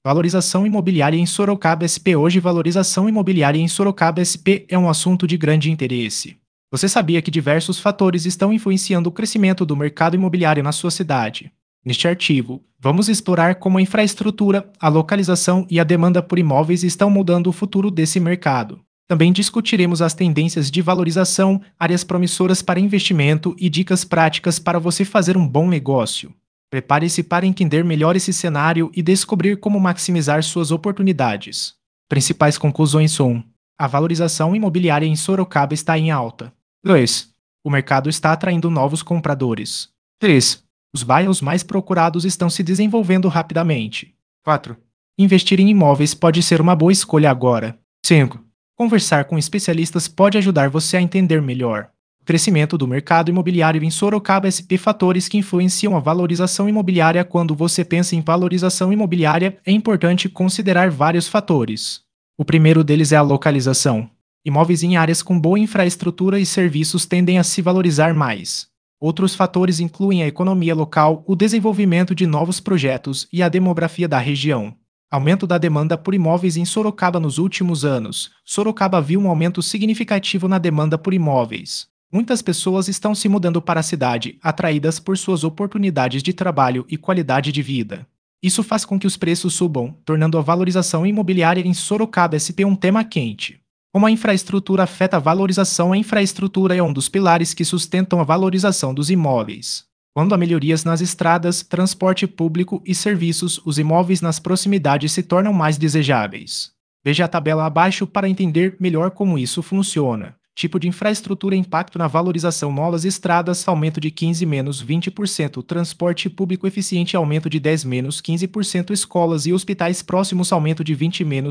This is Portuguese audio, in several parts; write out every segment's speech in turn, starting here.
Valorização imobiliária em Sorocaba SP. Hoje, valorização imobiliária em Sorocaba SP é um assunto de grande interesse. Você sabia que diversos fatores estão influenciando o crescimento do mercado imobiliário na sua cidade? Neste artigo, vamos explorar como a infraestrutura, a localização e a demanda por imóveis estão mudando o futuro desse mercado. Também discutiremos as tendências de valorização, áreas promissoras para investimento e dicas práticas para você fazer um bom negócio. Prepare-se para entender melhor esse cenário e descobrir como maximizar suas oportunidades. Principais conclusões são: a valorização imobiliária em Sorocaba está em alta. 2. O mercado está atraindo novos compradores. 3. Os bairros mais procurados estão se desenvolvendo rapidamente. 4. Investir em imóveis pode ser uma boa escolha agora. 5. Conversar com especialistas pode ajudar você a entender melhor. O crescimento do mercado imobiliário em Sorocaba. SP. Fatores que influenciam a valorização imobiliária. Quando você pensa em valorização imobiliária, é importante considerar vários fatores. O primeiro deles é a localização. Imóveis em áreas com boa infraestrutura e serviços tendem a se valorizar mais. Outros fatores incluem a economia local, o desenvolvimento de novos projetos e a demografia da região. Aumento da demanda por imóveis em Sorocaba. Nos últimos anos, Sorocaba viu um aumento significativo na demanda por imóveis. Muitas pessoas estão se mudando para a cidade, atraídas por suas oportunidades de trabalho e qualidade de vida. Isso faz com que os preços subam, tornando a valorização imobiliária em Sorocaba. SP um tema quente. Como a infraestrutura afeta a valorização? A infraestrutura é um dos pilares que sustentam a valorização dos imóveis. Quando há melhorias nas estradas, transporte público e serviços, os imóveis nas proximidades se tornam mais desejáveis. Veja a tabela abaixo para entender melhor como isso funciona. Tipo de infraestrutura: impacto na valorização: novas estradas, aumento de 15-20%, transporte público eficiente, aumento de 10-15%, escolas e hospitais próximos, aumento de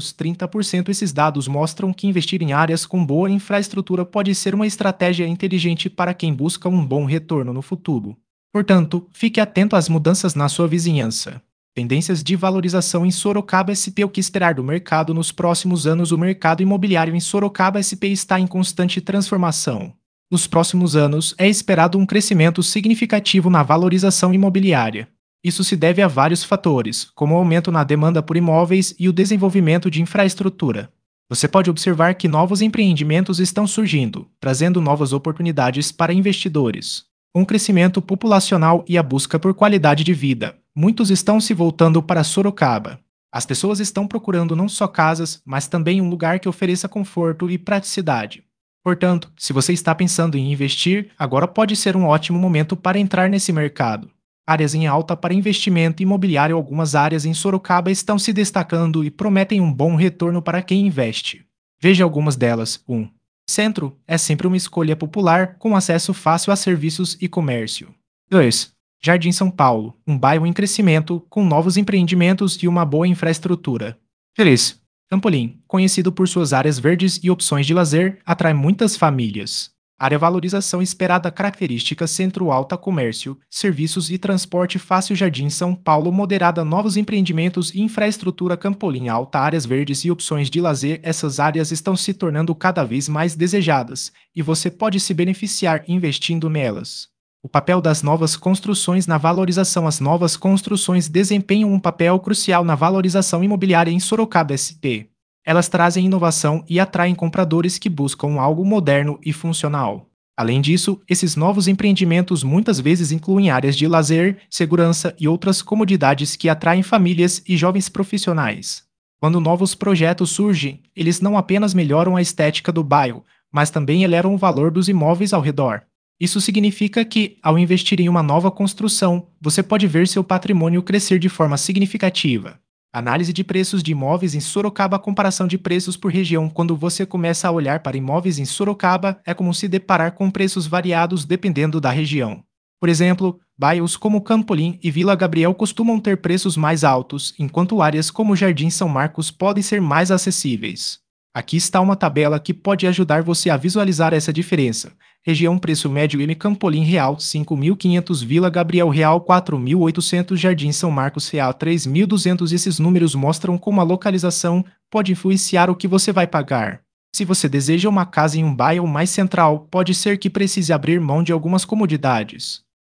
20-30%. Esses dados mostram que investir em áreas com boa infraestrutura pode ser uma estratégia inteligente para quem busca um bom retorno no futuro. Portanto, fique atento às mudanças na sua vizinhança. Tendências de valorização em Sorocaba. SP. O que esperar do mercado nos próximos anos? O mercado imobiliário em Sorocaba. SP está em constante transformação. Nos próximos anos, é esperado um crescimento significativo na valorização imobiliária. Isso se deve a vários fatores, como o aumento na demanda por imóveis e o desenvolvimento de infraestrutura. Você pode observar que novos empreendimentos estão surgindo, trazendo novas oportunidades para investidores. Com o crescimento populacional e a busca por qualidade de vida, muitos estão se voltando para Sorocaba. As pessoas estão procurando não só casas, mas também um lugar que ofereça conforto e praticidade. Portanto, se você está pensando em investir, agora pode ser um ótimo momento para entrar nesse mercado. Áreas em alta para investimento imobiliário. Algumas áreas em Sorocaba estão se destacando e prometem um bom retorno para quem investe. Veja algumas delas. 1. Centro é sempre uma escolha popular, com acesso fácil a serviços e comércio. 2. Jardim São Paulo, um bairro em crescimento, com novos empreendimentos e uma boa infraestrutura. 3. Campolim, conhecido por suas áreas verdes e opções de lazer, atrai muitas famílias. Área valorização esperada: características: centro, alta, comércio, serviços e transporte fácil. Jardim São Paulo moderada: novos empreendimentos e infraestrutura. Campolim alta: áreas verdes e opções de lazer. Essas áreas estão se tornando cada vez mais desejadas, e você pode se beneficiar investindo nelas. O papel das novas construções na valorização: as novas construções desempenham um papel crucial na valorização imobiliária em Sorocaba. SP. Elas trazem inovação e atraem compradores que buscam algo moderno e funcional. Além disso, esses novos empreendimentos muitas vezes incluem áreas de lazer, segurança e outras comodidades que atraem famílias e jovens profissionais. Quando novos projetos surgem, eles não apenas melhoram a estética do bairro, mas também elevam o valor dos imóveis ao redor. Isso significa que, ao investir em uma nova construção, você pode ver seu patrimônio crescer de forma significativa. Análise de preços de imóveis em Sorocaba. Comparação de preços por região. Quando você começa a olhar para imóveis em Sorocaba, é comum se deparar com preços variados dependendo da região. Por exemplo, bairros como Campolim e Vila Gabriel costumam ter preços mais altos, enquanto áreas como Jardim São Marcos podem ser mais acessíveis. Aqui está uma tabela que pode ajudar você a visualizar essa diferença. Região: preço médio M: Campolim real 5.500, Vila Gabriel real 4.800, Jardim São Marcos real 3.200. Esses números mostram como a localização pode influenciar o que você vai pagar. Se você deseja uma casa em um bairro mais central, pode ser que precise abrir mão de algumas comodidades.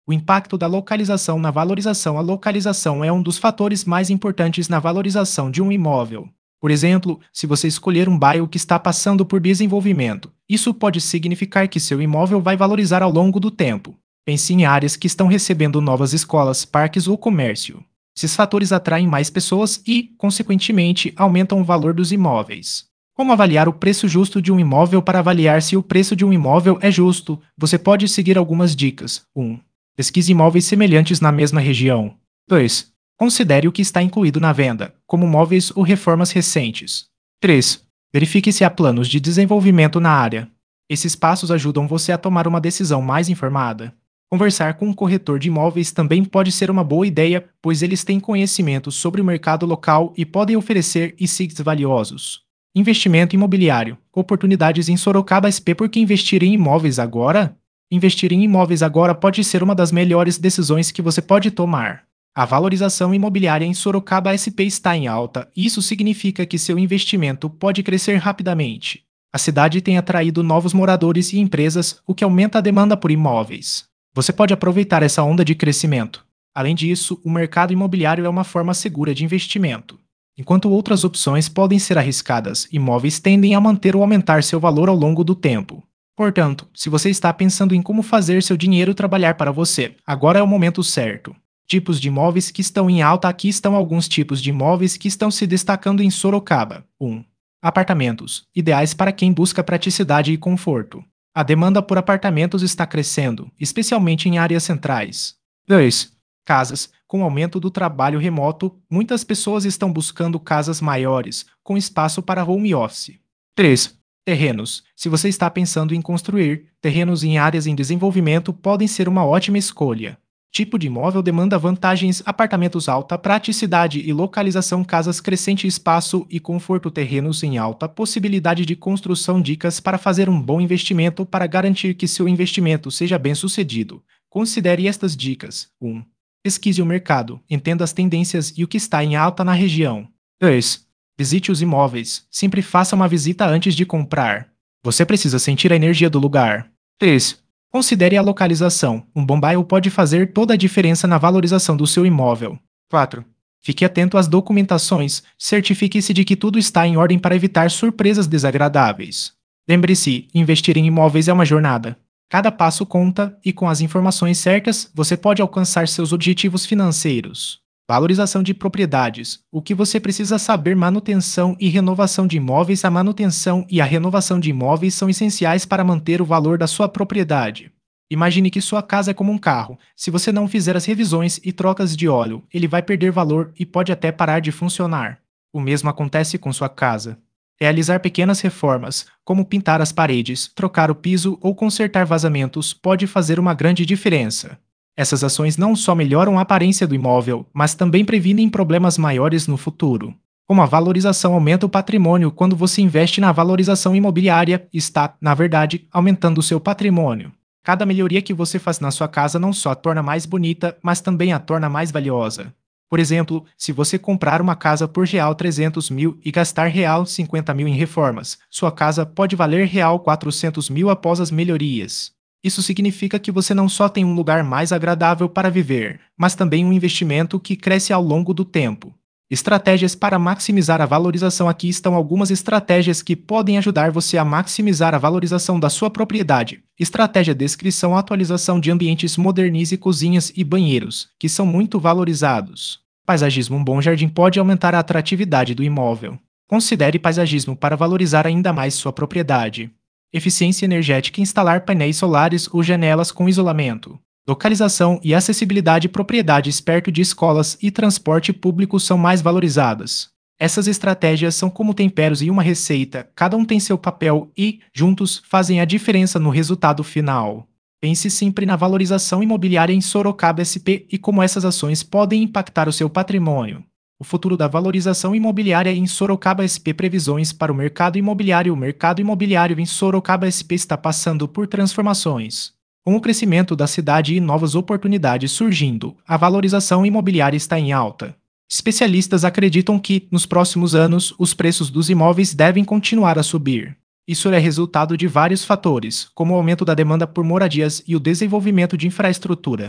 O impacto da localização na valorização. A localização é um dos fatores mais importantes na valorização de um imóvel. Por exemplo, se você escolher um bairro que está passando por desenvolvimento, isso pode significar que seu imóvel vai valorizar ao longo do tempo. Pense em áreas que estão recebendo novas escolas, parques ou comércio. Esses fatores atraem mais pessoas e, consequentemente, aumentam o valor dos imóveis. Como avaliar o preço justo de um imóvel? Para avaliar se o preço de um imóvel é justo, você pode seguir algumas dicas. 1. Pesquise imóveis semelhantes na mesma região. 2. Considere o que está incluído na venda, como móveis ou reformas recentes. 3. Verifique se há planos de desenvolvimento na área. Esses passos ajudam você a tomar uma decisão mais informada. Conversar com um corretor de imóveis também pode ser uma boa ideia, pois eles têm conhecimento sobre o mercado local e podem oferecer insights valiosos. Investimento imobiliário. Oportunidades em Sorocaba SP. Por que investir em imóveis agora? Investir em imóveis agora pode ser uma das melhores decisões que você pode tomar. A valorização imobiliária em Sorocaba SP está em alta, e isso significa que seu investimento pode crescer rapidamente. A cidade tem atraído novos moradores e empresas, o que aumenta a demanda por imóveis. Você pode aproveitar essa onda de crescimento. Além disso, o mercado imobiliário é uma forma segura de investimento. Enquanto outras opções podem ser arriscadas, imóveis tendem a manter ou aumentar seu valor ao longo do tempo. Portanto, se você está pensando em como fazer seu dinheiro trabalhar para você, agora é o momento certo. Tipos de imóveis que estão em alta. Aqui estão alguns tipos de imóveis que estão se destacando em Sorocaba. 1. Apartamentos, ideais para quem busca praticidade e conforto. A demanda por apartamentos está crescendo, especialmente em áreas centrais. 2. Casas. Com o aumento do trabalho remoto, muitas pessoas estão buscando casas maiores, com espaço para home office. 3. Terrenos. Se você está pensando em construir, terrenos em áreas em desenvolvimento podem ser uma ótima escolha. Tipo de imóvel demanda vantagens: apartamentos, alta praticidade e localização, casas, crescente espaço e conforto, terrenos em alta possibilidade de construção. Dicas para fazer um bom investimento. Para garantir que seu investimento seja bem-sucedido, considere estas dicas. 1. Pesquise o mercado, entenda as tendências e o que está em alta na região. 2. Visite os imóveis, sempre faça uma visita antes de comprar. Você precisa sentir a energia do lugar. 3. Considere a localização. Um bom bairro pode fazer toda a diferença na valorização do seu imóvel. 4. Fique atento às documentações. Certifique-se de que tudo está em ordem para evitar surpresas desagradáveis. Lembre-se, investir em imóveis é uma jornada. Cada passo conta e, com as informações certas, você pode alcançar seus objetivos financeiros. Valorização de propriedades. O que você precisa saber: manutenção e renovação de imóveis. A manutenção e a renovação de imóveis são essenciais para manter o valor da sua propriedade. Imagine que sua casa é como um carro. Se você não fizer as revisões e trocas de óleo, ele vai perder valor e pode até parar de funcionar. O mesmo acontece com sua casa. Realizar pequenas reformas, como pintar as paredes, trocar o piso ou consertar vazamentos, pode fazer uma grande diferença. Essas ações não só melhoram a aparência do imóvel, mas também previnem problemas maiores no futuro. Como a valorização aumenta o patrimônio. Quando você investe na valorização imobiliária, está, na verdade, aumentando o seu patrimônio. Cada melhoria que você faz na sua casa não só a torna mais bonita, mas também a torna mais valiosa. Por exemplo, se você comprar uma casa por real 300 mil e gastar real 50 mil em reformas, sua casa pode valer real 400 mil após as melhorias. Isso significa que você não só tem um lugar mais agradável para viver, mas também um investimento que cresce ao longo do tempo. Estratégias para maximizar a valorização. Aqui estão algumas estratégias que podem ajudar você a maximizar a valorização da sua propriedade. Estratégia: descrição, atualização de ambientes, modernize cozinhas e banheiros, que são muito valorizados. Paisagismo: um bom jardim pode aumentar a atratividade do imóvel. Considere paisagismo para valorizar ainda mais sua propriedade. Eficiência energética: instalar painéis solares ou janelas com isolamento. Localização e acessibilidade: propriedades perto de escolas e transporte público são mais valorizadas. Essas estratégias são como temperos em uma receita, cada um tem seu papel e, juntos, fazem a diferença no resultado final. Pense sempre na valorização imobiliária em Sorocaba SP e como essas ações podem impactar o seu patrimônio. O futuro da valorização imobiliária em Sorocaba SP. Previsões para o mercado imobiliário. O mercado imobiliário em Sorocaba SP está passando por transformações. Com o crescimento da cidade e novas oportunidades surgindo, a valorização imobiliária está em alta. Especialistas acreditam que, nos próximos anos, os preços dos imóveis devem continuar a subir. Isso é resultado de vários fatores, como o aumento da demanda por moradias e o desenvolvimento de infraestrutura.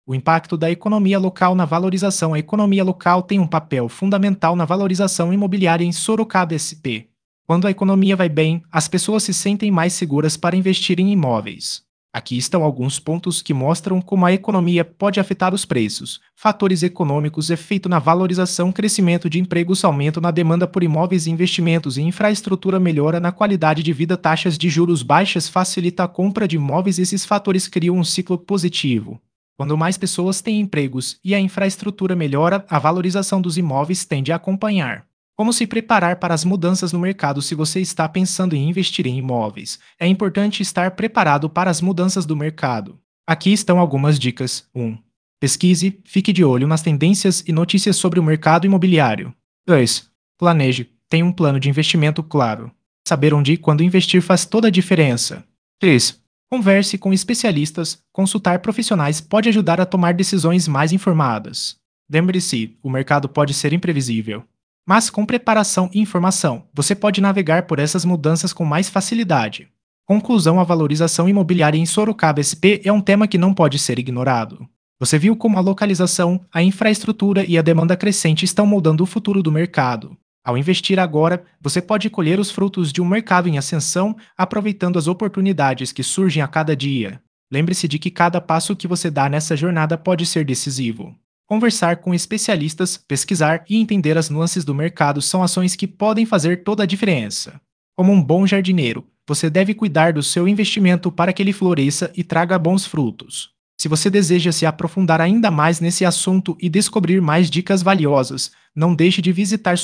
O impacto da economia local na valorização. A economia local tem um papel fundamental na valorização imobiliária em Sorocaba SP. Quando a economia vai bem, as pessoas se sentem mais seguras para investir em imóveis. Aqui estão alguns pontos que mostram como a economia pode afetar os preços. Fatores econômicos, efeito na valorização, crescimento de empregos, aumento na demanda por imóveis e investimentos em infraestrutura, melhora na qualidade de vida, taxas de juros baixas facilita a compra de imóveis. Esses fatores criam um ciclo positivo. Quando mais pessoas têm empregos e a infraestrutura melhora, a valorização dos imóveis tende a acompanhar. Como se preparar para as mudanças no mercado? Se você está pensando em investir em imóveis, é importante estar preparado para as mudanças do mercado. Aqui estão algumas dicas. 1. Pesquise, fique de olho nas tendências e notícias sobre o mercado imobiliário. 2. Planeje, tenha um plano de investimento claro. Saber onde e quando investir faz toda a diferença. 3. Converse com especialistas, consultar profissionais pode ajudar a tomar decisões mais informadas. Lembre-se, o mercado pode ser imprevisível. Mas com preparação e informação, você pode navegar por essas mudanças com mais facilidade. Conclusão: a valorização imobiliária em Sorocaba SP é um tema que não pode ser ignorado. Você viu como a localização, a infraestrutura e a demanda crescente estão moldando o futuro do mercado. Ao investir agora, você pode colher os frutos de um mercado em ascensão, aproveitando as oportunidades que surgem a cada dia. Lembre-se de que cada passo que você dá nessa jornada pode ser decisivo. Conversar com especialistas, pesquisar e entender as nuances do mercado são ações que podem fazer toda a diferença. Como um bom jardineiro, você deve cuidar do seu investimento para que ele floresça e traga bons frutos. Se você deseja se aprofundar ainda mais nesse assunto e descobrir mais dicas valiosas, não deixe de visitar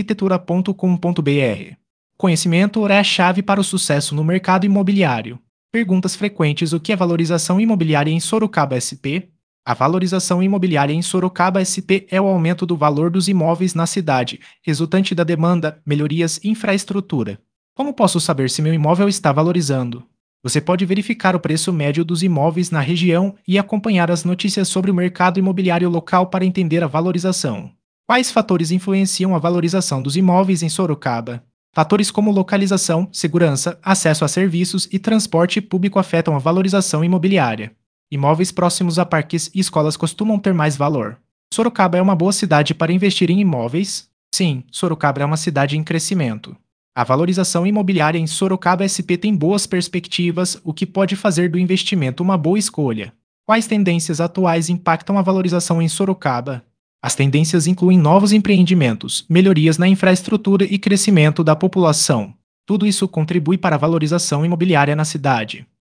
sunarquitetura.com.br. Conhecimento é a chave para o sucesso no mercado imobiliário. Perguntas frequentes: o que é valorização imobiliária em Sorocaba SP? A valorização imobiliária em Sorocaba SP é o aumento do valor dos imóveis na cidade, resultante da demanda, melhorias e infraestrutura. Como posso saber se meu imóvel está valorizando? Você pode verificar o preço médio dos imóveis na região e acompanhar as notícias sobre o mercado imobiliário local para entender a valorização. Quais fatores influenciam a valorização dos imóveis em Sorocaba? Fatores como localização, segurança, acesso a serviços e transporte público afetam a valorização imobiliária. Imóveis próximos a parques e escolas costumam ter mais valor. Sorocaba é uma boa cidade para investir em imóveis? Sim, Sorocaba é uma cidade em crescimento. A valorização imobiliária em Sorocaba SP tem boas perspectivas, o que pode fazer do investimento uma boa escolha. Quais tendências atuais impactam a valorização em Sorocaba? As tendências incluem novos empreendimentos, melhorias na infraestrutura e crescimento da população. Tudo isso contribui para a valorização imobiliária na cidade.